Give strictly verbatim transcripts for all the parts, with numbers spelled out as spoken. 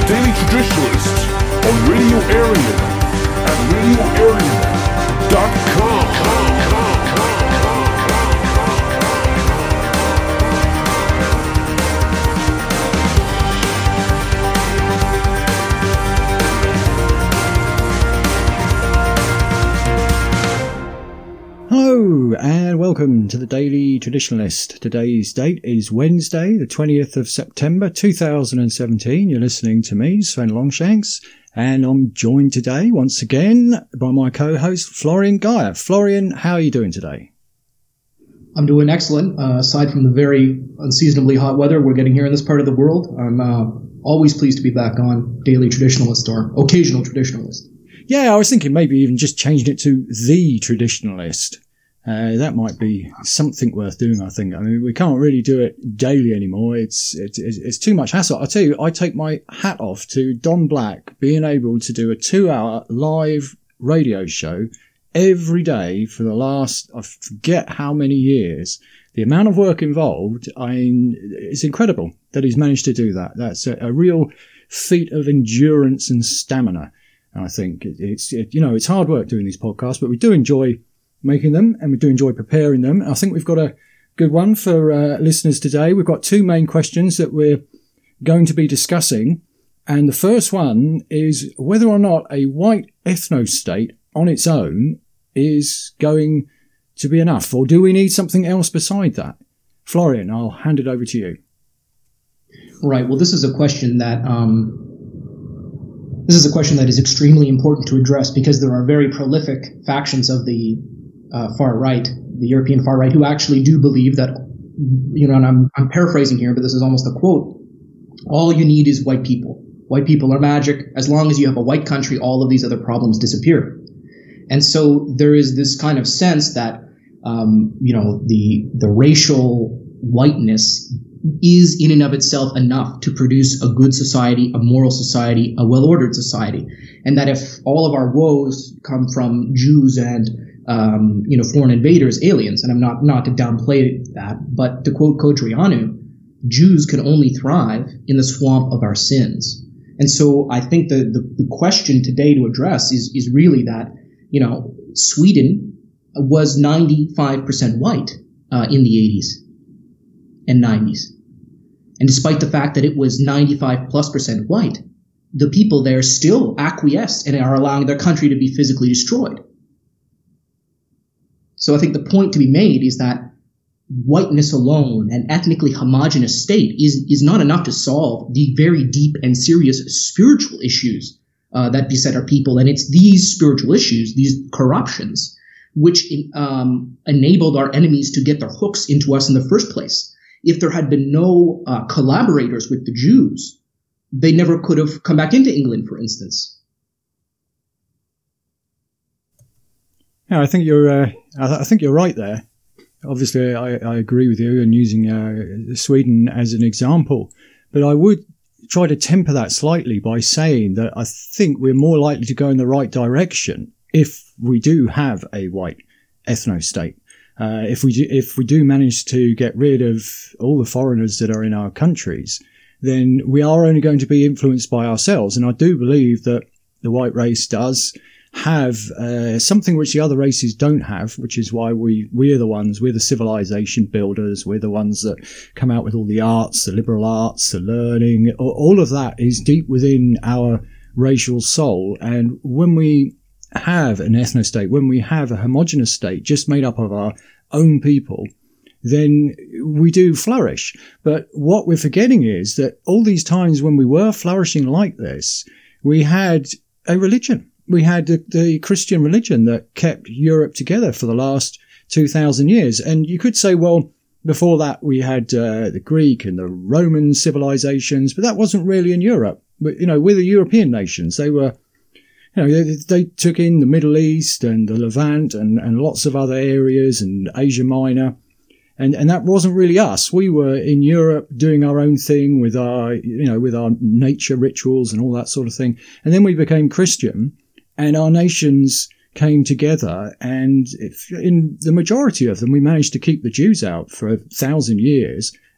Daily Traditionalist on Radio Arian at radio arian dot com. Hello and welcome to the Daily Traditionalist. Today's date is Wednesday, the twentieth of September two thousand seventeen. You're listening to me, Sven Longshanks, and I'm joined today once again by my co-host Florian Geyer. Florian, how are you doing today? I'm doing excellent. Uh, aside from the very unseasonably hot weather we're getting here in this part of the world, I'm uh, always pleased to be back on Daily Traditionalist or Occasional Traditionalist. Yeah, I was thinking maybe even just changing it to The Traditionalist. Uh, that might be something worth doing, I think. I mean, we can't really do it daily anymore. It's, it's, it's too much hassle. I tell you, I take my hat off to Don Black being able to do a two hour live radio show every day for the last, I forget how many years. The amount of work involved, I mean, it's incredible that he's managed to do that. That's a, a real feat of endurance and stamina. And I think it's, it, you know, it's hard work doing these podcasts, but we do enjoy making them and we do enjoy preparing them. I think we've got a good one for uh, listeners today. We've got two main questions that we're going to be discussing. And the first one is whether or not a white ethno-state on its own is going to be enough, or do we need something else beside that? Florian, I'll hand it over to you. Right. Well, this is a question that, um, This is a question that is extremely important to address because there are very prolific factions of the uh, far right, the European far right, who actually do believe that, you know, and I'm, I'm paraphrasing here, but this is almost a quote, all you need is white people. White people are magic. As long as you have a white country, all of these other problems disappear. And so there is this kind of sense that, um, you know, the the racial whiteness is in and of itself enough to produce a good society, a moral society, a well-ordered society. And that if all of our woes come from Jews and, um, you know, foreign invaders, aliens, and I'm not, not to downplay that, but to quote Codreanu, Jews can only thrive in the swamp of our sins. And so I think the, the, the question today to address is, is really that, you know, Sweden was ninety-five percent white uh, in the eighties. And nineties. And despite the fact that it was ninety-five plus percent white, the people there still acquiesce and are allowing their country to be physically destroyed. So I think the point to be made is that whiteness alone, an ethnically homogenous state, is, is not enough to solve the very deep and serious spiritual issues uh, that beset our people. And it's these spiritual issues, these corruptions, which um, enabled our enemies to get their hooks into us in the first place. If there had been no uh, collaborators with the Jews, they never could have come back into England, for instance. Yeah, I think you're. Uh, I think you're right there. Obviously, I, I agree with you in using uh, Sweden as an example, but I would try to temper that slightly by saying that I think we're more likely to go in the right direction if we do have a white ethno-state. Uh, if we do, if we do manage to get rid of all the foreigners that are in our countries, then we are only going to be influenced by ourselves. And I do believe that the white race does have uh, something which the other races don't have, which is why we, we're the ones, we're the civilization builders, we're the ones that come out with all the arts, the liberal arts, the learning, all of that is deep within our racial soul. And when we have an ethno-state, when we have a homogenous state just made up of our own people, then we do flourish. But what we're forgetting is that all these times when we were flourishing like this, we had a religion. We had the, the Christian religion that kept Europe together for the last two thousand years. And you could say, well, before that we had uh, the Greek and the Roman civilizations, but that wasn't really in Europe. But, you know, we're the European nations. They were You know, they, they took in the Middle East and the Levant and, and lots of other areas and Asia Minor. And, and that wasn't really us. We were in Europe doing our own thing with our, you know, with our nature rituals and all that sort of thing. And then we became Christian and our nations came together, and if, in the majority of them, we managed to keep the Jews out for a thousand years.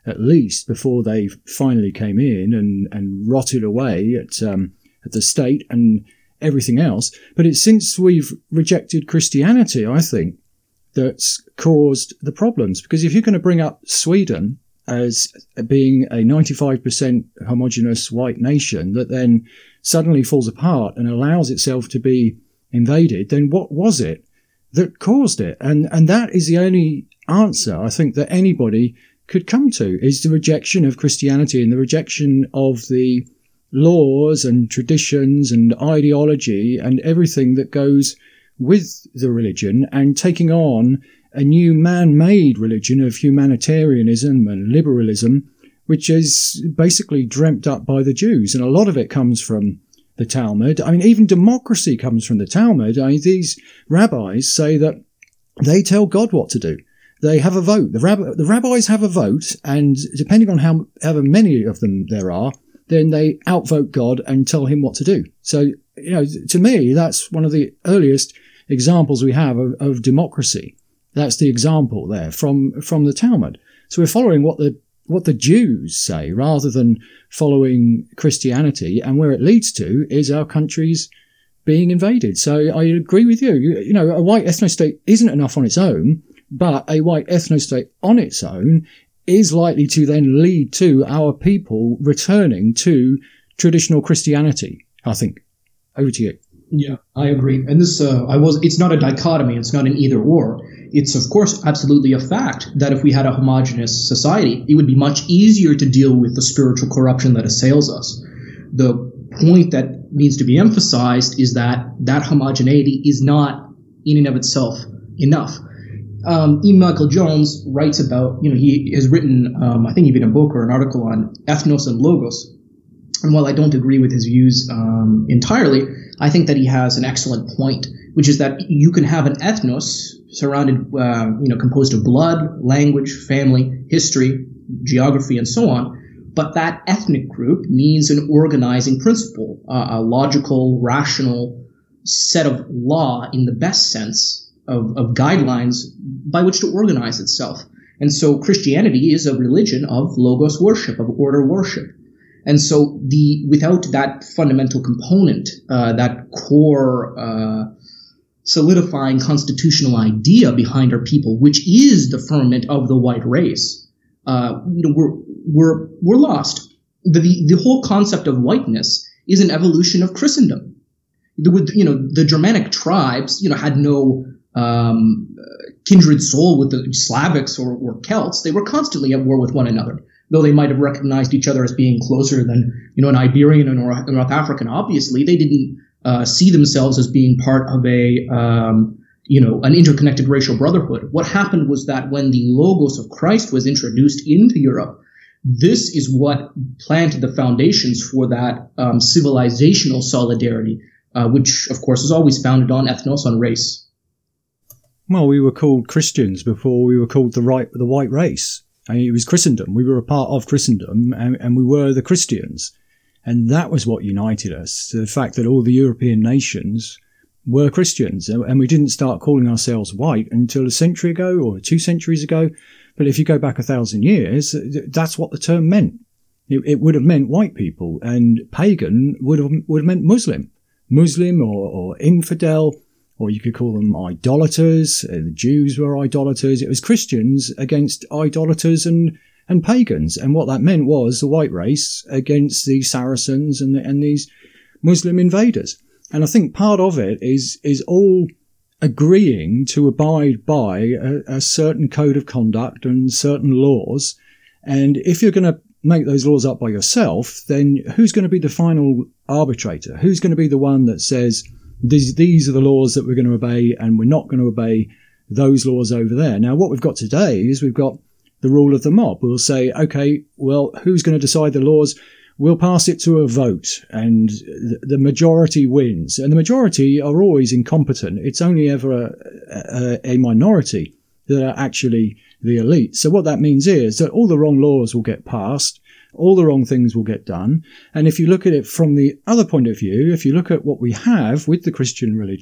at least, before they finally came in and, and rotted away at, um, at the state and everything else. But it's since we've rejected Christianity, I think, that's caused the problems. Because if you're going to bring up Sweden as being a ninety-five percent homogenous white nation that then suddenly falls apart and allows itself to be invaded, then what was it that caused it? And and that is the only answer, I think, that anybody could come to, is the rejection of Christianity and the rejection of the laws and traditions and ideology and everything that goes with the religion, and taking on a new man-made religion of humanitarianism and liberalism, which is basically dreamt up by the Jews. And a lot of it comes from the Talmud. I mean, even democracy comes from the Talmud. I mean, these rabbis say that they tell God what to do. They have a vote. The, rab- the rabbis have a vote, and depending on how however many of them there are, then they outvote God and tell him what to do. So, you know, to me, that's one of the earliest examples we have of, of democracy. That's the example there from, from the Talmud. So we're following what the, what the Jews say rather than following Christianity. And where it leads to is our countries being invaded. So I agree with you. You, you know, a white ethno-state isn't enough on its own, but a white ethno-state on its own is likely to then lead to our people returning to traditional Christianity, I think. Over to you. Yeah, I agree. And this, uh, I was, it's not a dichotomy. It's not an either or. It's, of course, absolutely a fact that if we had a homogenous society, it would be much easier to deal with the spiritual corruption that assails us. The point that needs to be emphasized is that that homogeneity is not in and of itself enough. Um, E. Michael Jones writes about, you know, he has written, um, I think even a book or an article on ethnos and logos. And while I don't agree with his views um, entirely, I think that he has an excellent point, which is that you can have an ethnos surrounded, uh, you know, composed of blood, language, family, history, geography, and so on. But that ethnic group needs an organizing principle, uh, a logical, rational set of law in the best sense of, of guidelines by which to organize itself. And so Christianity is a religion of logos worship, of order worship. And so the without that fundamental component, uh, that core uh, solidifying constitutional idea behind our people, which is the firmament of the white race, uh, you know, we're we're we're lost. The, the the whole concept of whiteness is an evolution of Christendom. The, you know, the Germanic tribes, you know, had no um, kindred soul with the Slavics or, or Celts. They were constantly at war with one another. Though they might have recognized each other as being closer than, you know, an Iberian and a North African, obviously, they didn't uh, see themselves as being part of a, um, you know, an interconnected racial brotherhood. What happened was that when the Logos of Christ was introduced into Europe, this is what planted the foundations for that um, civilizational solidarity, uh, which, of course, is always founded on ethnos, on race. Well, we were called Christians before we were called the right, the white race. I mean, it was Christendom. We were a part of Christendom, and, and we were the Christians. And that was what united us, the fact that all the European nations were Christians. And we didn't start calling ourselves white until a century ago or two centuries ago. But if you go back a thousand years, that's what the term meant. It, it would have meant white people, and pagan would have, would have meant Muslim. Muslim or, or infidel, or you could call them idolaters. The Jews were idolaters. It was Christians against idolaters and, and pagans. And what that meant was the white race against the Saracens and, the, and these Muslim invaders. And I think part of it is, is all agreeing to abide by a, a certain code of conduct and certain laws. And if you're going to make those laws up by yourself, then who's going to be the final arbitrator? Who's going to be the one that says, These, these are the laws that we're going to obey, and we're not going to obey those laws over there. Now, what we've got today is we've got the rule of the mob. We'll say, okay, well, who's going to decide the laws? We'll pass it to a vote, and the majority wins. And the majority are always incompetent. It's only ever a, a, a minority that are actually the elite. So what that means is that all the wrong laws will get passed. All the wrong things will get done. And if you look at it from the other point of view, if you look at what we have with the Christian religion,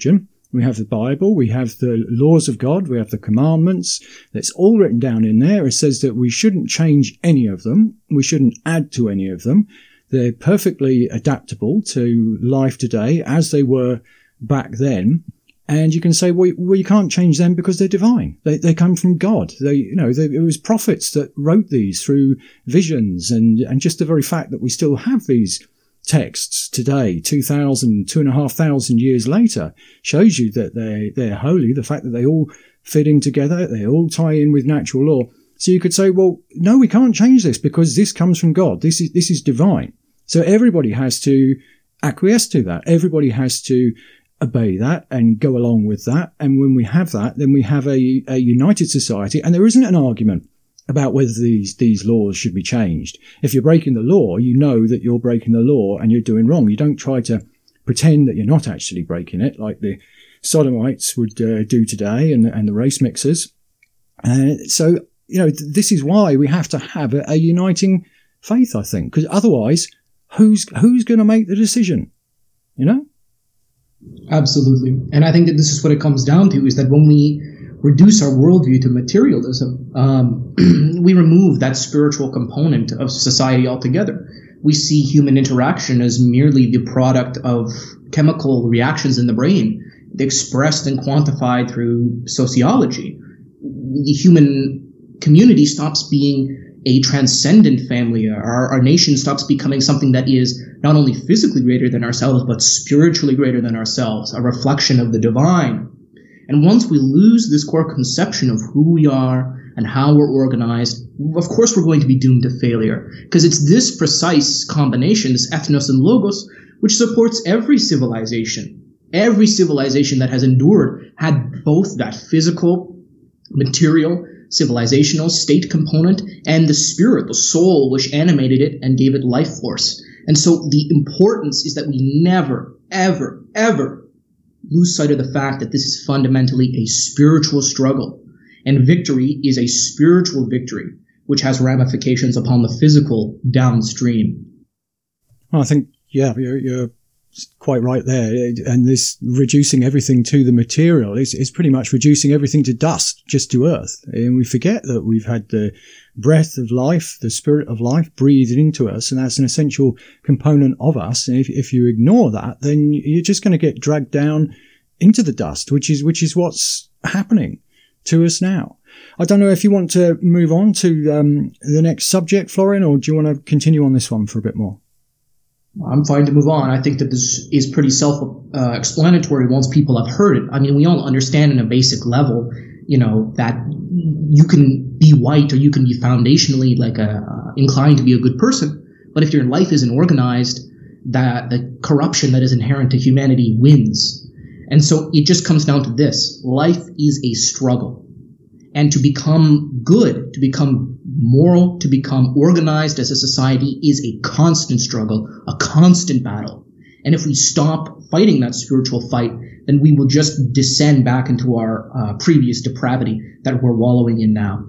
We have the Bible, we have the laws of God, we have the commandments. That's all written down in there. It says that we shouldn't change any of them. We shouldn't add to any of them. They're perfectly adaptable to life today as they were back then. And you can say, well, well you can't change them because they're divine. They they come from God. They, you know, they, it was prophets that wrote these through visions, and, and just the very fact that we still have these texts today, two thousand, two and a half thousand years later, shows you that they they're holy. The fact that they all fit in together, they all tie in with natural law. So you could say, well, no, we can't change this because this comes from God. This is this is divine. So everybody has to acquiesce to that. Everybody has to obey that and go along with that. And when we have that, then we have a, a united society, and there isn't an argument about whether these, these laws should be changed. If you're breaking the law, you know that you're breaking the law and you're doing wrong. You don't try to pretend that you're not actually breaking it, like the Sodomites would uh, do today, and, and the race mixers. Uh, so, you know, th- this is why we have to have a, a uniting faith, I think, because otherwise, who's, who's going to make the decision? You know? Absolutely. And I think that this is what it comes down to, is that when we reduce our worldview to materialism, um, we remove that spiritual component of society altogether. We see human interaction as merely the product of chemical reactions in the brain, expressed and quantified through sociology. The human community stops being a transcendent family. Our, our nation stops becoming something that is not only physically greater than ourselves, but spiritually greater than ourselves, a reflection of the divine. And once we lose this core conception of who we are and how we're organized, of course we're going to be doomed to failure, because it's this precise combination, this ethnos and logos, which supports every civilization. Every civilization that has endured had both that physical, material, civilizational state component and the spirit, the soul, which animated it and gave it life force. And so the importance is that we never, ever, ever lose sight of the fact that this is fundamentally a spiritual struggle. And victory is a spiritual victory, which has ramifications upon the physical downstream. Well, I think, yeah, you're, you're quite right there. And this reducing everything to the material is, is pretty much reducing everything to dust, just to earth. And we forget that we've had the breath of life, the spirit of life breathed into us, and that's an essential component of us. And if, if you ignore that, then you're just going to get dragged down into the dust, which is, which is what's happening to us now. I don't know if you want to move on to um, the next subject, Florian, or do you want to continue on this one for a bit more? I'm fine to move on. I think that this is pretty self-explanatory once people have heard it. I mean, we all understand on a basic level, you know, that you can be white or you can be foundationally like a, uh, inclined to be a good person. But if your life isn't organized, that the corruption that is inherent to humanity wins. And so it just comes down to this. Life is a struggle. And to become good, to become moral, to become organized as a society is a constant struggle, a constant battle. And if we stop fighting that spiritual fight, then we will just descend back into our uh, previous depravity that we're wallowing in now.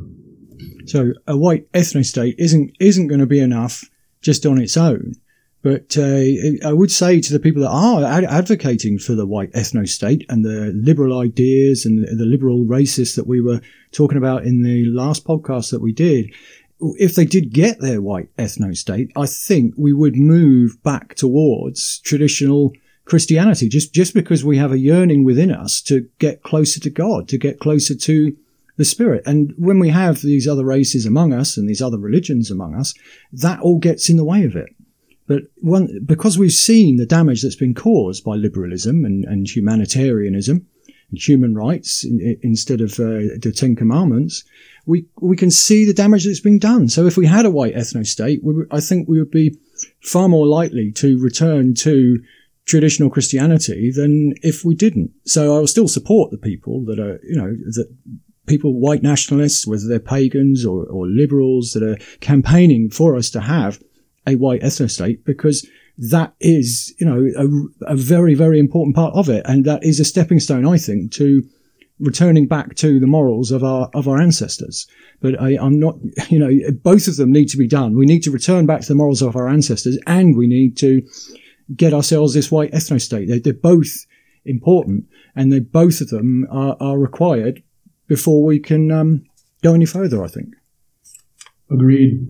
So a white ethno-state isn't isn't going to be enough just on its own. But uh, I would say to the people that are ad- advocating for the white ethno-state and the liberal ideas and the, the liberal racists that we were talking about in the last podcast that we did, if they did get their white ethno-state, I think we would move back towards traditional Christianity, just, just because we have a yearning within us to get closer to God, to get closer to the Spirit. And when we have these other races among us and these other religions among us, that all gets in the way of it. But one, because we've seen the damage that's been caused by liberalism and, and humanitarianism and human rights in, instead of uh, the Ten Commandments, we we can see the damage that's been done. So if we had a white ethno-state, we, I think we would be far more likely to return to traditional Christianity than if we didn't. So I will still support the people that are, you know, that people, white nationalists, whether they're pagans or, or liberals, that are campaigning for us to have a white ethno-state, because that is, you know, a, a very, very important part of it. And that is a stepping stone, I think, to returning back to the morals of our, of our ancestors. But I, I'm not, you know, both of them need to be done. We need to return back to the morals of our ancestors, and we need to get ourselves this white ethno-state. They're, they're both important, and they, both of them are, are required before we can um, go any further, I think. Agreed.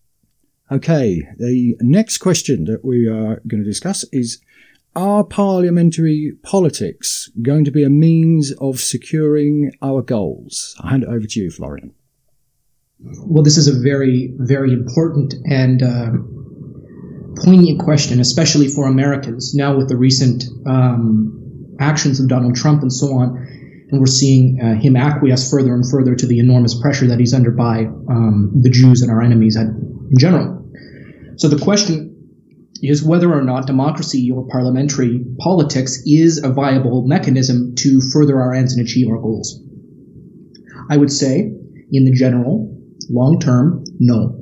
Okay, the next question that we are going to discuss is, are parliamentary politics going to be a means of securing our goals? I'll hand it over to you, Florian. Well, this is a very, very important and uh, poignant question, especially for Americans, now with the recent um, actions of Donald Trump and so on. And we're seeing uh, him acquiesce further and further to the enormous pressure that he's under by um, the Jews and our enemies in general. So the question is whether or not democracy or parliamentary politics is a viable mechanism to further our ends and achieve our goals. I would say, in the general, long term, no.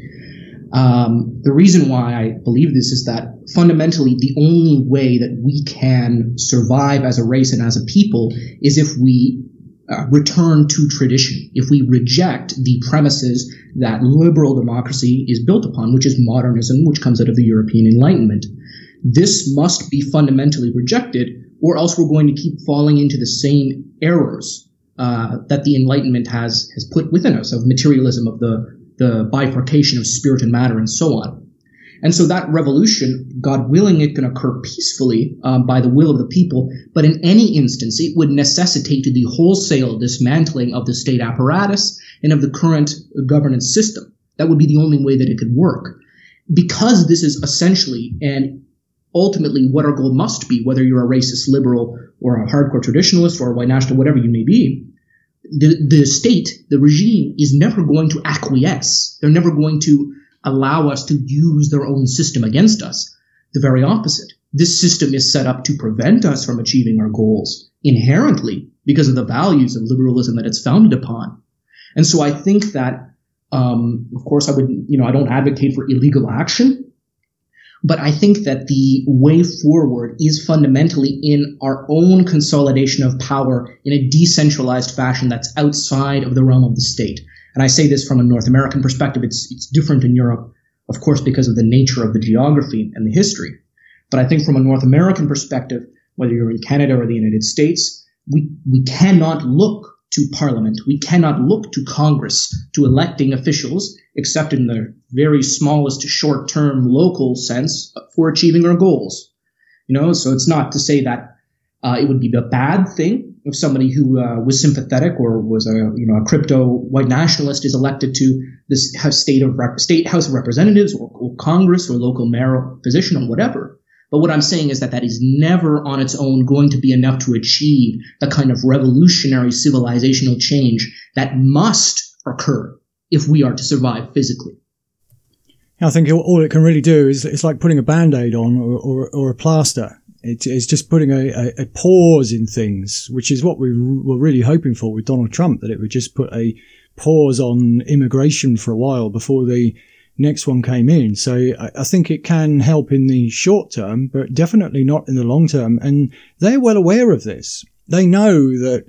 Um, the reason why I believe this is that fundamentally the only way that we can survive as a race and as a people is if we uh, return to tradition, if we reject the premises that liberal democracy is built upon, which is modernism, which comes out of the European Enlightenment. This must be fundamentally rejected, or else we're going to keep falling into the same errors uh, that the Enlightenment has has put within us, of materialism, of the the bifurcation of spirit and matter, and so on. And so that revolution, God willing, it can occur peacefully um, by the will of the people, but in any instance, it would necessitate the wholesale dismantling of the state apparatus and of the current governance system. That would be the only way that it could work. Because this is essentially and ultimately what our goal must be, whether you're a racist liberal or a hardcore traditionalist or a white national, whatever you may be, the, the state, the regime, is never going to acquiesce. They're never going to allow us to use their own system against us. The very opposite. This system is set up to prevent us from achieving our goals inherently because of the values of liberalism that it's founded upon. And so I think that, um, of course, I would, you know, I don't advocate for illegal action, but I think that the way forward is fundamentally in our own consolidation of power in a decentralized fashion that's outside of the realm of the state. And I say this from a North American perspective. It's it's different in Europe, of course, because of the nature of the geography and the history. But I think from a North American perspective, whether you're in Canada or the United States, we, we cannot look to Parliament. We cannot look to Congress, to electing officials, except in the very smallest short-term local sense, for achieving our goals. You know, so it's not to say that uh, it would be a bad thing if somebody who uh, was sympathetic or was a you know a crypto white nationalist is elected to this state of rep- state House of Representatives or, or Congress or local mayoral position or whatever. But what I'm saying is that that is never on its own going to be enough to achieve the kind of revolutionary civilizational change that must occur if we are to survive physically. I think all it can really do is it's like putting a Band-Aid on or, or, or a plaster. It, it's just putting a, a, a pause in things, which is what we were really hoping for with Donald Trump, that it would just put a pause on immigration for a while before the next one came in. So I, I think it can help in the short term, but definitely not in the long term. And they're well aware of this. They know that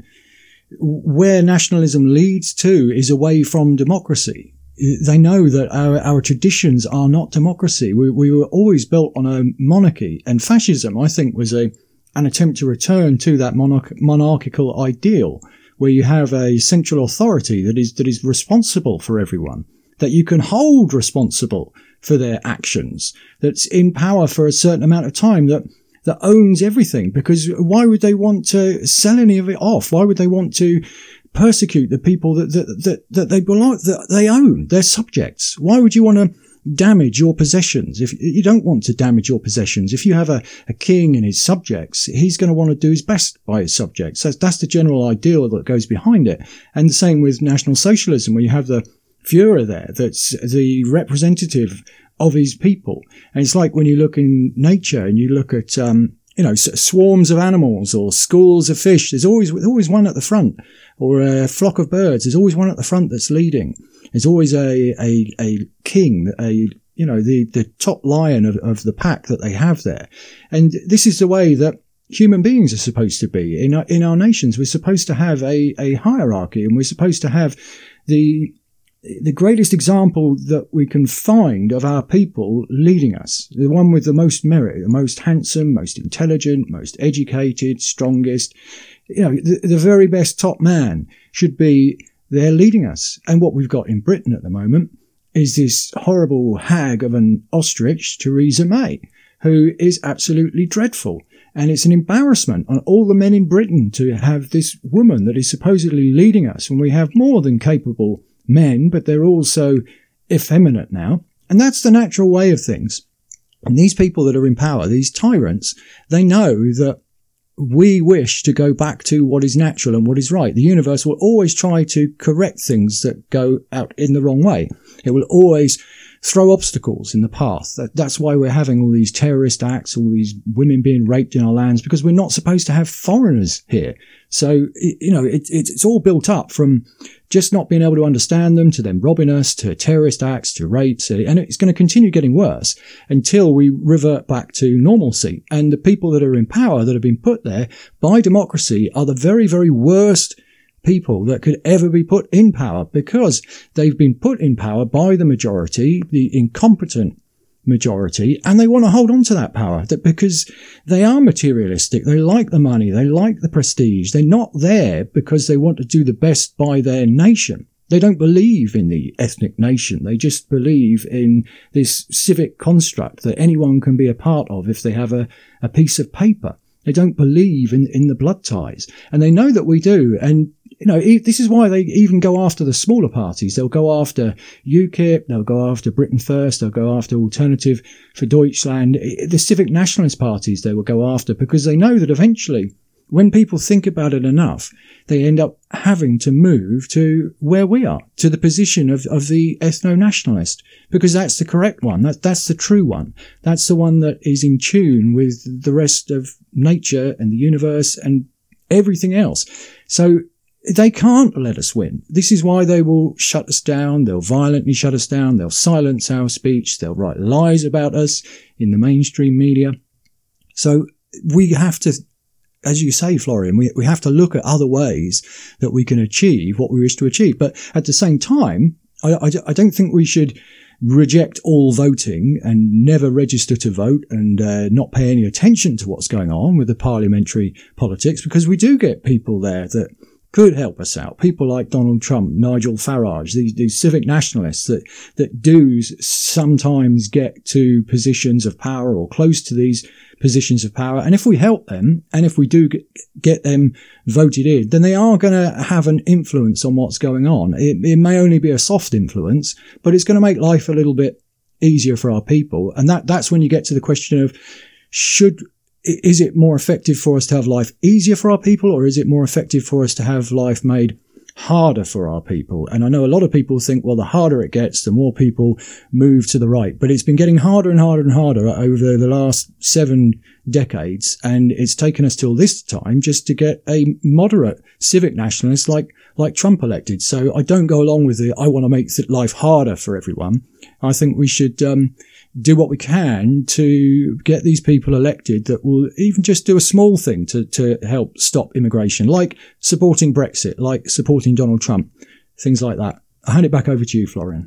where nationalism leads to is away from democracy. They know that our, our traditions are not democracy. We, we were always built on a monarchy, and fascism, I think, was a an attempt to return to that monarch, monarchical ideal, where you have a central authority that is that is responsible for everyone, that you can hold responsible for their actions, that's in power for a certain amount of time, that that owns everything. Because why would they want to sell any of it off? Why would they want to persecute the people that, that, that, that they belong, that they own, their subjects? Why would you want to damage your possessions? If you don't want to damage your possessions, if you have a, a king and his subjects, he's going to want to do his best by his subjects. That's, that's the general ideal that goes behind it. And the same with National Socialism, where you have the Führer there, that's the representative of his people. And it's like when you look in nature and you look at, um, you know, swarms of animals or schools of fish, there's always, always one at the front, or a flock of birds. There's always one at the front that's leading. There's always a, a, a king, a, you know, the, the top lion of, of the pack that they have there. And this is the way that human beings are supposed to be. In our, in our nations, we're supposed to have a, a hierarchy, and we're supposed to have the, the greatest example that we can find of our people leading us, the one with the most merit, the most handsome, most intelligent, most educated, strongest, you know, the, the very best top man should be there leading us. And what we've got in Britain at the moment is this horrible hag of an ostrich, Theresa May, who is absolutely dreadful. And it's an embarrassment on all the men in Britain to have this woman that is supposedly leading us when we have more than capable men, but they're also effeminate now. And that's the natural way of things. And these people that are in power, these tyrants, they know that we wish to go back to what is natural and what is right. The universe will always try to correct things that go out in the wrong way. It will always throw obstacles in the path. That, that's why we're having all these terrorist acts, all these women being raped in our lands, because we're not supposed to have foreigners here. So, it, you know, it, it, it's all built up from just not being able to understand them, to them robbing us, to terrorist acts, to rapes, and it's going to continue getting worse until we revert back to normalcy. And the people that are in power, that have been put there by democracy, are the very, very worst people that could ever be put in power, because they've been put in power by the majority, the incompetent majority, and they want to hold on to that power, that because they are materialistic, they like the money, they like the prestige. They're not there because they want to do the best by their nation. They don't believe in the ethnic nation. They just believe in this civic construct that anyone can be a part of if they have a, a piece of paper. They don't believe in, in the blood ties. And they know that we do. And, you know, this is why they even go after the smaller parties. They'll go after UKIP, they'll go after Britain First, they'll go after Alternative for Deutschland. The civic nationalist parties they will go after, because they know that eventually, when people think about it enough, they end up having to move to where we are, to the position of, of the ethno-nationalist, because that's the correct one. That, that's the true one. That's the one that is in tune with the rest of nature and the universe and everything else. So they can't let us win. This is why they will shut us down. They'll violently shut us down. They'll silence our speech. They'll write lies about us in the mainstream media. So we have to, as you say, Florian, we, we have to look at other ways that we can achieve what we wish to achieve. But at the same time, I, I, I don't think we should reject all voting and never register to vote and uh, not pay any attention to what's going on with the parliamentary politics, because we do get people there that could help us out. People like Donald Trump, Nigel Farage, these, these civic nationalists that, that do sometimes get to positions of power or close to these positions of power. And if we help them, and if we do get, get them voted in, then they are going to have an influence on what's going on. It, it may only be a soft influence, but it's going to make life a little bit easier for our people. And that, that's when you get to the question of, should, is it more effective for us to have life easier for our people, or is it more effective for us to have life made harder for our people? And I know a lot of people think, well, the harder it gets, the more people move to the right. But it's been getting harder and harder and harder over the last seven decades. And it's taken us till this time just to get a moderate civic nationalist like, like Trump elected. So I don't go along with the, I want to make life harder for everyone. I think we should, um, do what we can to get these people elected that will even just do a small thing to, to help stop immigration, like supporting Brexit, like supporting Donald Trump, things like that. I'll hand it back over to you, Florian.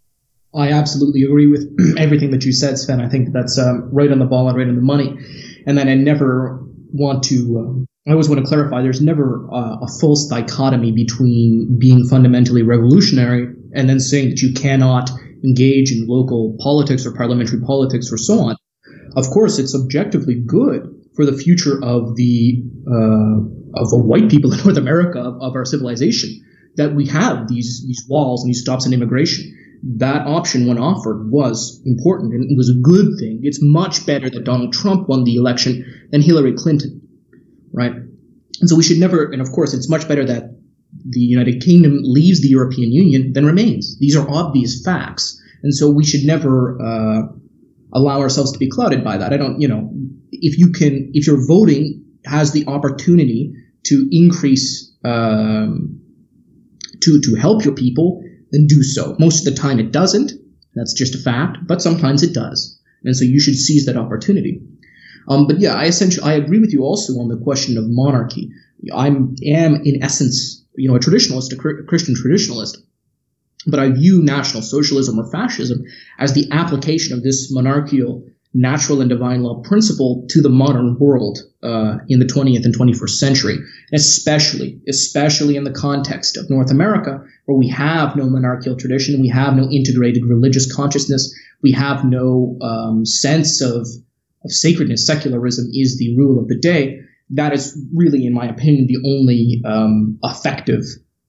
I absolutely agree with everything that you said, Sven. I think that's um, right on the ball and right on the money. And then I never want to, um, I always want to clarify, there's never uh, a false dichotomy between being fundamentally revolutionary and then saying that you cannot engage in local politics or parliamentary politics or so on. Of course, it's objectively good for the future of the uh, of the white people in North America, of, of our civilization, that we have these these walls and these stops in immigration. That option, when offered, was important and it was a good thing. It's much better that Donald Trump won the election than Hillary Clinton, right? And so we should never, and of course, it's much better that the United Kingdom leaves the European Union than remains. These are obvious facts. And so we should never uh, allow ourselves to be clouded by that. I don't, you know, if you can, if your voting has the opportunity to increase, um, to, to help your people, then do so. Most of the time it doesn't. That's just a fact, but sometimes it does. And so you should seize that opportunity. Um, but yeah, I essentially, I agree with you also on the question of monarchy. I am in essence, you know, a traditionalist, a Christian traditionalist. But I view National Socialism or fascism as the application of this monarchical, natural and divine law principle to the modern world uh, in the twentieth and twenty-first century, especially, especially in the context of North America, where we have no monarchical tradition, we have no integrated religious consciousness, we have no um, sense of, of sacredness. Secularism is the rule of the day. That is really, in my opinion, the only um, effective,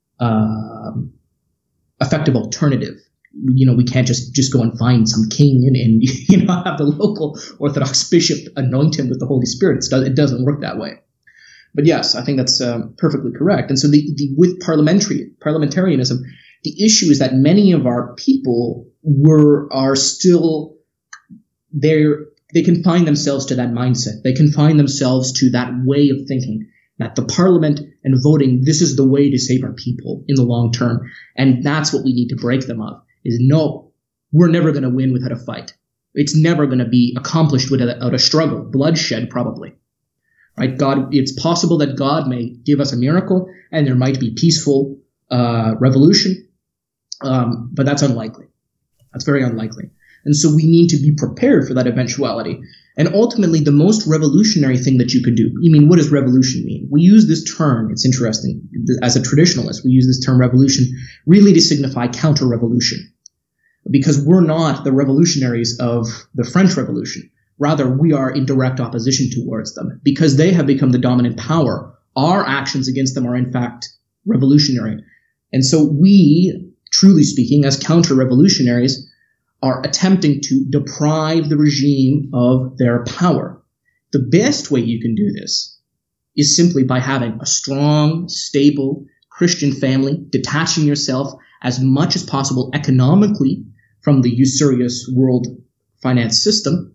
uh, effective alternative. You know, we can't just, just go and find some king and, and, you know, have the local Orthodox bishop anoint him with the Holy Spirit. It's, it doesn't work that way. But yes, I think that's um, perfectly correct. And so the, the, with parliamentary parliamentarianism, the issue is that many of our people were are still there. They confine themselves to that mindset. They confine themselves to that way of thinking, that the parliament and voting, this is the way to save our people in the long term. And that's what we need to break them of. Is no, we're never going to win without a fight. It's never going to be accomplished without a struggle, bloodshed probably. Right? God, it's possible that God may give us a miracle and there might be peaceful uh, revolution, um, but that's unlikely. That's very unlikely. And so we need to be prepared for that eventuality. And ultimately, the most revolutionary thing that you could do, I mean, what does revolution mean? We use this term, it's interesting, as a traditionalist, we use this term revolution really to signify counter-revolution. Because we're not the revolutionaries of the French Revolution. Rather, we are in direct opposition towards them. Because they have become the dominant power, our actions against them are in fact revolutionary. And so we, truly speaking, as counter-revolutionaries, are attempting to deprive the regime of their power. The best way you can do this is simply by having a strong, stable Christian family, detaching yourself as much as possible economically from the usurious world finance system,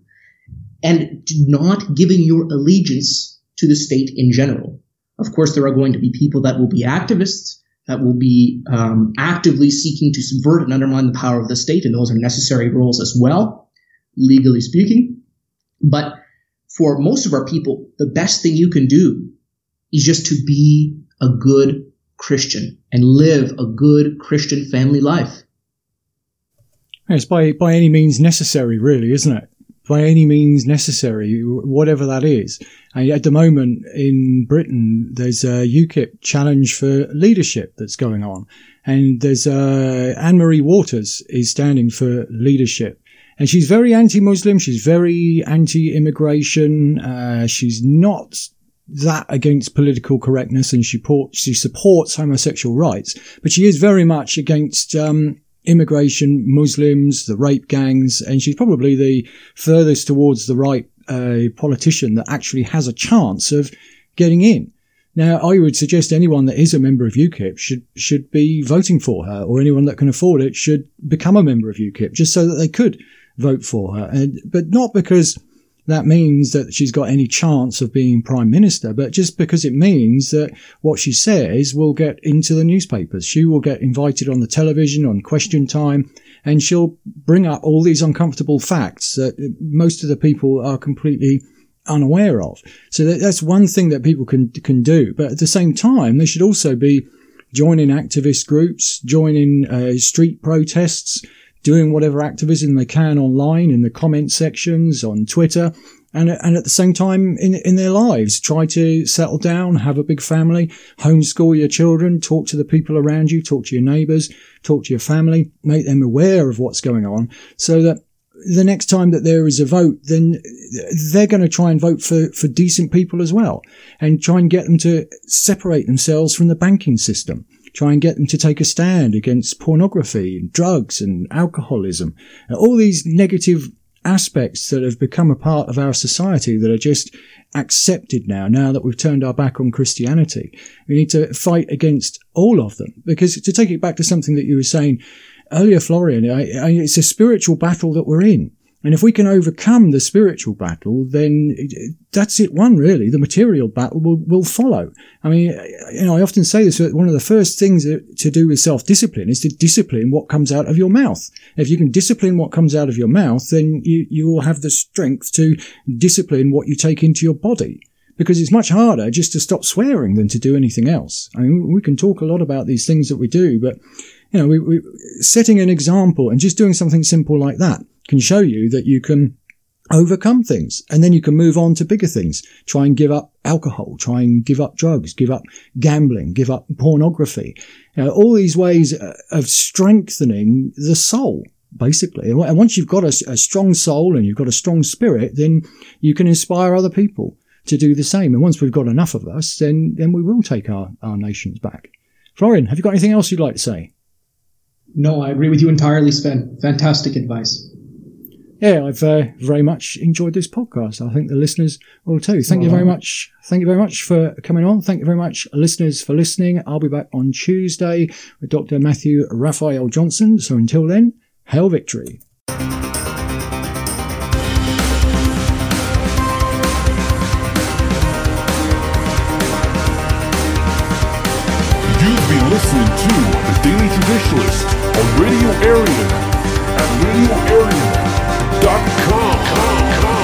and not giving your allegiance to the state in general. Of course, there are going to be people that will be activists, that will be um, actively seeking to subvert and undermine the power of the state, and those are necessary roles as well, legally speaking. But for most of our people, the best thing you can do is just to be a good Christian and live a good Christian family life. It's by, by any means necessary, really, isn't it? By any means necessary, whatever that is. And at the moment in Britain, there's a UKIP challenge for leadership that's going on. And there's uh, Anne-Marie Waters is standing for leadership. And she's very anti-Muslim. She's very anti-immigration. Uh, she's not that against political correctness, and she, port, she supports homosexual rights. But she is very much against um immigration, Muslims, the rape gangs, and she's probably the furthest towards the right uh, politician that actually has a chance of getting in. Now, I would suggest anyone that is a member of UKIP should should be voting for her, or anyone that can afford it should become a member of UKIP, just so that they could vote for her. And, but not because that means that she's got any chance of being Prime Minister, but just because it means that what she says will get into the newspapers. She will get invited on the television, on Question Time, and she'll bring up all these uncomfortable facts that most of the people are completely unaware of. So that, that's one thing that people can can do. But at the same time, they should also be joining activist groups, joining uh, street protests, doing whatever activism they can online in the comment sections on Twitter, and and at the same time in in their lives try to settle down, have a big family, homeschool your children, talk to the people around you, talk to your neighbours, talk to your family, make them aware of what's going on, so that the next time that there is a vote, then they're going to try and vote for for decent people as well, and try and get them to separate themselves from the banking system. Try and get them to take a stand against pornography and drugs and alcoholism. And all these negative aspects that have become a part of our society that are just accepted now, now that we've turned our back on Christianity. We need to fight against all of them. Because to take it back to something that you were saying earlier, Florian, I, I, it's a spiritual battle that we're in. And if we can overcome the spiritual battle, then that's it won, really. The material battle will, will follow. I mean, you know, I often say this, that one of the first things to do with self-discipline is to discipline what comes out of your mouth. If you can discipline what comes out of your mouth, then you, you will have the strength to discipline what you take into your body. Because it's much harder just to stop swearing than to do anything else. I mean, we can talk a lot about these things that we do, but You know, we, we, setting an example and just doing something simple like that can show you that you can overcome things, and then you can move on to bigger things. Try and give up alcohol, try and give up drugs, give up gambling, give up pornography. You know, all these ways of strengthening the soul, basically. And once you've got a, a strong soul and you've got a strong spirit, then you can inspire other people to do the same. And once we've got enough of us, then, then we will take our, our nations back. Florian, have you got anything else you'd like to say? No, I agree with you entirely, Sven. Fantastic advice. Yeah, I've uh, very much enjoyed this podcast. I think the listeners will too. Thank oh, you very much. Thank you very much for coming on. Thank you very much, listeners, for listening. I'll be back on Tuesday with Doctor Matthew Raphael Johnson. So until then, hail victory. You've been listening to The Daily Traditionalist on Radio Arian at radio arian dot com.